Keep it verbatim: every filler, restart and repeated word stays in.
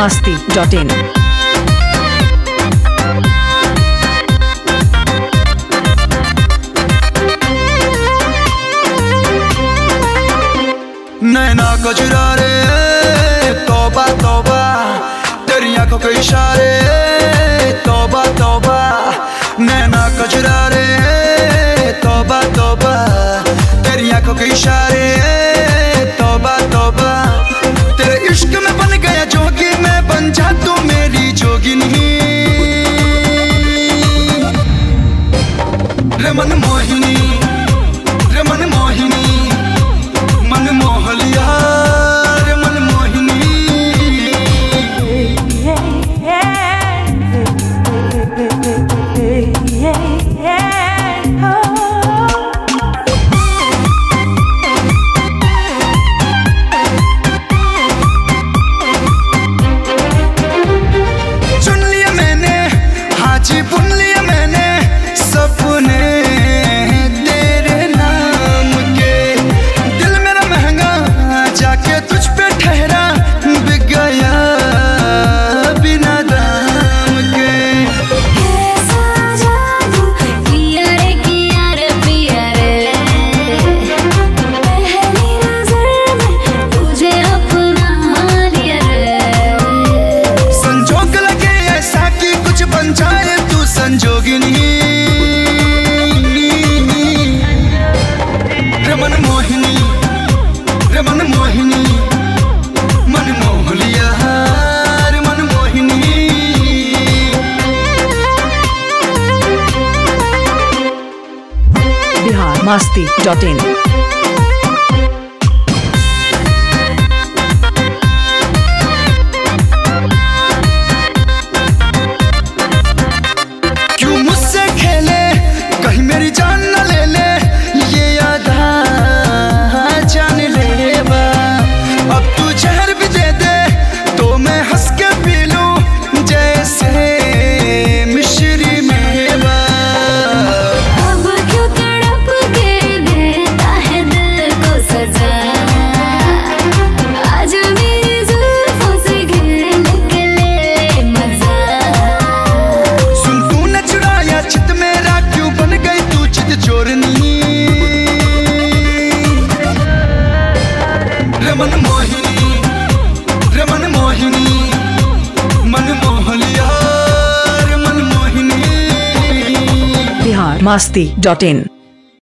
masti dot in. नैना को चुरा रे तौबा तौबा, तेरी आंखों के इशारे तौबा तौबा। नैना को चुरा रे तौबा तौबा, तेरी आंखों के इशारे तौबा तौबा। तेरे इश्क में बन गया जोगी, मैं बन जा तू मेरी जोगिनी। रे मन मोहिनी, रे मन मोहिनी, मन मोह लिया रे मन मोहिनी। चुन लिया मैंने, हाँ जी बुन लिया मैंने सपने तेरे नाम के। दिल मेरा महंगा जाके तुझ पे ठहरा, बिक गया बिना दाम के। ऐसा जादू किया रे किया रे पिया रे, पहली नजर में तुझे अपना लिया रे। संजोग लगे ऐसा कि कुछ बन जाए तू संजोगिनी। रे मन मोहिनी, रे मन मोहिनी, मन मोह लिया रे मन मोहिनी। Bihar masti dot in. क्यों मुझसे खेले कहीं मेरी जान न ले ले, ये आधा जान लेवा। अब तू जहर भी दे दे तो मैं हंस के पी लूं जैसे मिश्री मेवा। अब क्यों तड़प के देता है दिल को सजा, आज मेरी जुल्फों से घेरने के लिए मजा। सुन तूने चुराया चित मेरा, क्यों बन गई तू चित चोरनी। रे मन मोहिनी, रे मन मोहिनी, मन मोह लिया रे मन मोहिनी। Bihar masti dot in.